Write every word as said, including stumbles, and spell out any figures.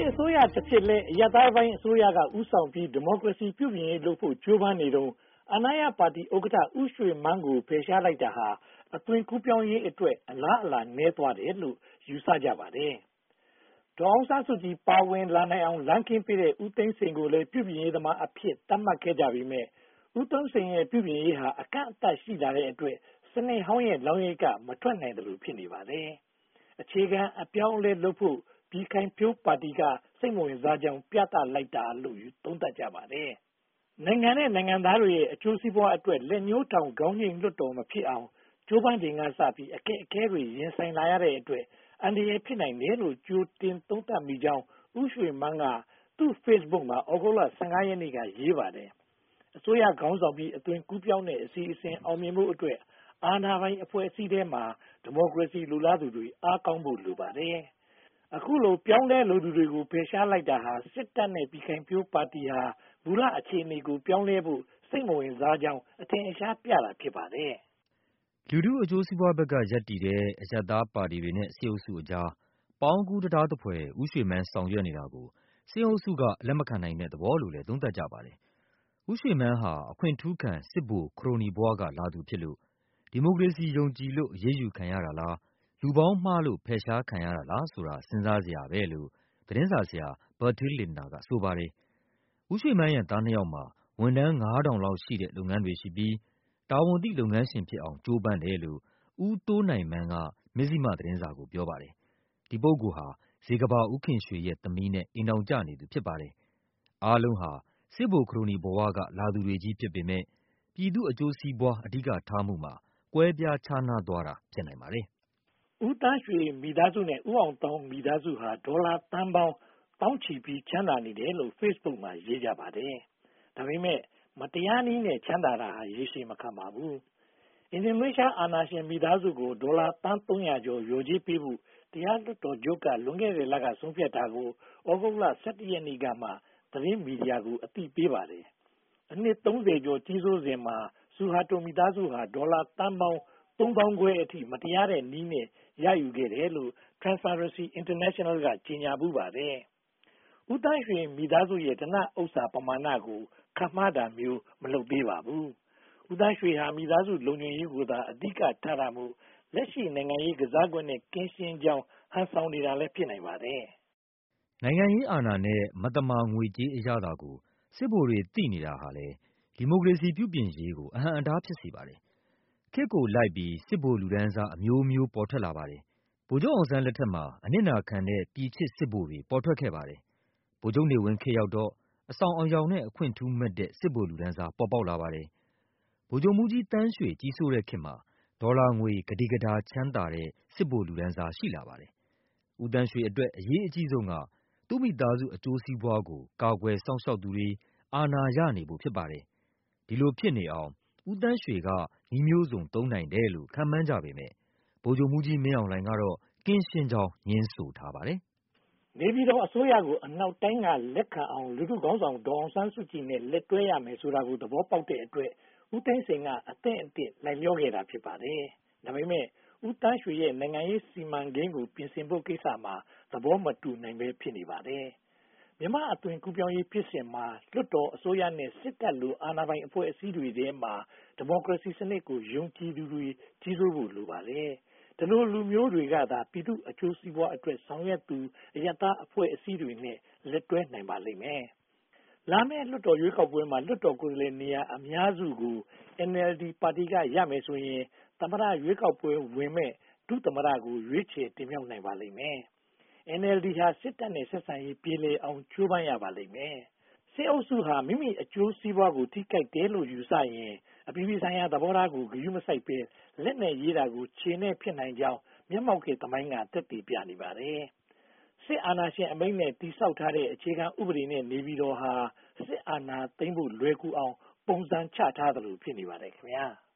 အစိုးရတစ်ဖြစ်လဲအရပ်သားပိုင်းအစိုးရကဥဆောင်ပြီးဒီမိုကရေစီပြုပြင်ရေးလုပ်ဖို့ကြိုးပမ်းနေတော့အာဏာရပါတီဥက္ကဋ္ဌဦးရွှေမန်းကိုဖယ်ရှားလိုက်တာဟာအသွင်ကူးပြောင်းရေးအတွက်အလားအလာနည်းသွားတယ်လို့ယူဆကြပါတယ်။ဒေါ်အောင်ဆန်းစုကြည်ပါဝင်လာနိုင်အောင်လမ်းခင်းပေးတဲ့ဦးသိန်းစိန်ကိုလည်းပြုပြင်ရေးသမားအဖြစ်သတ်မှတ်ခဲ့ကြပြီးမြဲဦးသိန်းစိန်ရဲ့ပြုပြင်ရေးဟာအကန့်အသတ်ရှိလာတဲ့အတွက်စနစ်ဟောင်းရဲ့လောင်းရိပ်ကမထွက်နိုင်တယ်လို့ဖြစ်နေပါတယ်။အခြေခံအပြောင်းအလဲလုပ်ဖို့ပြည်ခိုင်ဖြိုးပါတီကစိတ်ဝင်စားကြောင်းပြသလိုက်တာလို့သုံးသပ်ကြပါတယ်။နိုင်ငံနဲ့နိုင်ငံသားတွေရဲ့အကျိုးစီးပွားအတွက်လက်ညှိုးထောင်ခေါင်းငိမ့်လွတ်တော်မဖြစ်အောင်ကျိုးပမ်းတင်ကစပြီးအခက်အခဲတွေရင်ဆိုင်လာရတဲ့အတွက်အန္တရာယ်ဖြစ်နိုင်တယ်လို့ကြိုတင်သုံးသပ်မိကြောင်းဦးရွှေမန်းကသူ့ Facebook မှာဩဂုတ်လ ၁၅ ရက်နေ့ကရေးပါတယ်။အစိုးရခေါင်းဆောင်ပြီးအသွင်ကူးပြောင်းတဲ့အစီအစဉ်အောင်မြင်မှုအတွက်အာဏာပိုင်အဖွဲ့အစည်းထဲမှာဒီမိုကရေစီလူလားသူတွေအားကောင်းဖို့လိုပါတယ်။အခုလိုပြောင်းလဲလူသူတွေကိုဖယ်ရှားလိုက်တာဟာစစ်တပ်နဲ့ပြည်ခိုင်ဖြိုးပါတီဟာမူလအခြေအနေကိုပြောင်းလဲဖို့စိတ်မဝင်စားကြောင်းအထင်အရှားပြတာဖြစ်ပါတယ်။လူထုအကျိုးစီးပွားဘက်ကရပ်တည်တဲ့အရပ်သားပါတီတွေနဲ့စစ်အုပ်စုအကြားပေါင်းကူးတရားသဖွယ်ဦးရွှေမန်းဆောင်ရွက်နေတာကိုစစ်အုပ်စုကလက်မခံနိုင်တဲ့သဘောလို့လည်းသုံးသပ်ကြပါတယ်။ဦးရွှေမန်းဟာအခွင့်ထူးခံစစ်ဗိုလ်ခရိုနီဘဝကလာသူဖြစ်လို့ဒီမိုကရေစီယုံကြည်လို့အရေးယူခံရတာလားလူပေါင်းမှားလို့ဖယ်ရှားခံရတာလားဆိုတာစဉ်းစားစရာပဲလို့သတင်းစာဆရာ Bertil Lintner ကဆိုပါတယ်။ဦးရွှေမန်းရဲ့သားနှစ်ယောက်မှာဝန်ထမ်း ငါးထောင်လောက်ရှိတဲ့လုပ်ငန်းတွေရှိပြီးတာဝန်သိလုပ်ငန်းရှင်ဖြစ်အောင်ကြိုးပမ်းတယ်လို့ဦးတိုးနိုင်မန်းကမဇ္ဈိမသတင်းစာကိုပြောပါတယ်။ဒီပုဂ္ဂိုလ်ဟာဇေကမ္ဘာဦးခင်ရွှေရဲ့သမီးနဲ့အိမ်ထောင်ကျနေသူဖြစ်ပါတယ်။အားလုံးဟာစစ်ဗိုလ်ခရိုနီဘဝကလာသူတွေကြီးဖြစ်ပေမယ့်ပြည်သူ့အကျိုးစီးပွားအဓိကထားမှုမှာကွဲပြားခြားနားသွားတာဖြစ်နိုင်ပါတယ်။ဦးသန်းရွှေမိသားစုနဲ့ဦးအောင်သောင်းမိသားစုဟာဒေါ်လာသန်းပေါင်းတောင်းချီပြီးချမ်းသာနေတယ်လို့ Facebook မှာရေးကြပါတယ်။ဒါပေမဲ့မတရားနည်းနဲ့ချမ်းသာတာဟာရေရှည်မခံပါဘူး။အင်ဒိုနီးရှားအာဏာရှင်မိသားစုကိုဒေါ်လာသန်းသုံးရာကျော်လျော်ကြေးပေးဖို့တရားလွှတ်တော်ချုပ်ကလွန်ခဲ့တဲ့လကဆုံးဖြတ်တာကိုဩဂုတ်လ ၁၁ ရက်နေ့ကမှသတင်းမီဒီယာကိုအသိပေးပါတယ်။အနှစ်သုံးဆယ်ကျော်ကြီးစိုးစဉ်မှာဆူဟာတိုမိသားစုဟာဒေါ်လာသန်းပေါင်းသုံးသောင်းခွဲအထိမတရားတဲ့နည်းနဲ့ရယူခဲ့တယ်လို့ Transparency International ကကြေညာပူးပါတယ်။ဦးသန်းရွှေမိသားစုရဲ့ဓနဥစ္စာပမာဏကိုခန့်မှန်းတာမျိုးမလုပ်သေးပါဘူး။ဦးသန်းရွှေဟာမိသားစုလုံခြုံရေးကိုသာအဓိကထားတာမို့လက်ရှိနိုင်ငံရေးကစားကွက်နဲ့ကင်းရှင်းကြောင်းဟန်ဆောင်နေတာလည်းဖြစ်နိုင်ပါတယ်။နိုင်ငံရေးအာဏာနဲ့မတမာငွေကြေးအရသာကိုစစ်ဗိုလ်တွေသိနေတာဟာလေဒီမိုကရေစီပြုပြင်ရေးကိုအဟန့်အတားဖြစ်စေပါတယ်။ခေတ်ကိုလိုက်ပြီးစစ်ဗိုလ်လူတန်းစားအမျိုးမျိုးပေါ်ထွက်လာပါတယ်။ဗိုလ်ချုပ်အောင်ဆန်းလက်ထက်မှာအနစ်နာခံတဲ့ပြည်ချစ်စစ်ဗိုလ်တွေပေါ်ထွက်ခဲ့ပါတယ်။ဗိုလ်ချုပ်နေဝင်းခေတ်ရောက်တော့အဆောင်အယောင်နဲ့အခွင့်ထူးမဲ့တဲ့စစ်ဗိုလ်လူတန်းစားပေါ်ပေါက်လာပါတယ်။ဗိုလ်ချုပ်မှူးကြီးသန်းရွှေကြီးစိုးတဲ့ခေတ်မှာဒေါ်လာငွေကတိကတာချမ်းသာတဲ့စစ်ဗိုလ်လူတန်းစားရှိလာပါတယ်။ဦးသန်းရွှေအတွက်အရေးအကြီးဆုံးကသူ့မိသားစုအကျိုးစီးပွားကိုကာကွယ်စောင့်ရှောက်သူတွေအာဏာရနေဖို့ဖြစ်ပါတယ်။ဒီလိုဖြစ်နေအောင်ဦးသန်းရွှေကနည်းမျိုးစုံသုံးနိုင်တယ်လို့ခန့်မှန်းကြပေမယ့်ဗိုလ်ချုပ်မှူးကြီးမင်းအောင်လှိုင်ကတော့ကင်းရှင်းကြောင်းငြင်းဆိုထားပါတယ်။နေပြည်တော်အစိုးရကိုအနောက်တိုင်းကလက်ခံအောင်လူထုခေါင်းဆောင်ဒေါ်အောင်ဆန်းစုကြည်နဲ့လက်တွဲရမယ်ဆိုတာကိုသဘောပေါက်တဲ့အတွက်ဦးသိန်းစိန်ကအသင့်အတင့်လိုက်လျောခဲ့တာဖြစ်ပါတယ်။ဒါပေမဲ့ဦးသန်းရွှေရဲ့နိုင်ငံရေးစီမံကိန်းကိုပြင်ဆင်ဖို့ကိစ္စမှာသဘောမတူနိုင်ပဲဖြစ်နေပါတယ်။မြန်မာအသွင်ကူးပြောင်းရေးဖြစ်စဉ်မှာလွှတ်တော်အစိုးရနဲ့စစ်တပ်လိုအာဏာပိုင်အဖွဲ့အစည်းတွေထဲမှာဒီမိုကရေစီစနစ်ကိုယုံကြည်သူတွေကြီးစိုးဖို့လိုပါတယ်။ဒီလိုလူမျိုးတွေကသာပြည်သူ့အကျိုးစီးပွားအတွက်ဆောင်ရွက်သူအယက်သားအဖွဲ့အစည်းတွေနဲ့လက်တွဲနိုင်ပါလိမ့်မယ်။လာမယ့်လွှတ်တော်ရွေးကောက်ပွဲမှာလွှတ်တော်ကိုယ်စားလှယ်နေရာအများစုကို အန် အယ်လ် ဒီ ပါတီကရမယ်ဆိုရင်သမ္မတရွေးကောက်ပွဲဝင်မဲ့ဒုသမ္မတကိုရွေးချယ်တင်မြှောက်နိုင်ပါလိမ့်မယ်။ အန် အယ်လ် ဒီ ဟာစစ်တပ်နဲ့ဆက်ဆံရေးပြေလည်အောင်ကြိုးပမ်းရပါလိမ့်မယ်။စစ်အုပ်စုဟာမိမိအကျိုးစီးပွားကိုထိခိုက်တယ်လို့ယူဆရင်အပြည်ပြည်ဆိုင်ရာသဘောထားကိုဂရုမစိုက်ပဲလက်နဲ့ရေးတာကိုခြေနဲ့ဖြစ်နိုင်ကြောင်းမျက်မှောက်ခေတ်သမိုင်းကသက်သေပြနေပါတယ်။စစ်အာဏာရှင်အမိန့်နဲ့တည်ဆောက်ထားတဲ့အခြေခံဥပဒေနဲ့နေပြည်တော်ဟာစစ်အာဏာသိမ်းဖို့လွယ်ကူအောင်ပုံစံချထားသလိုဖြစ်နေပါတယ်ခင်ဗျာ။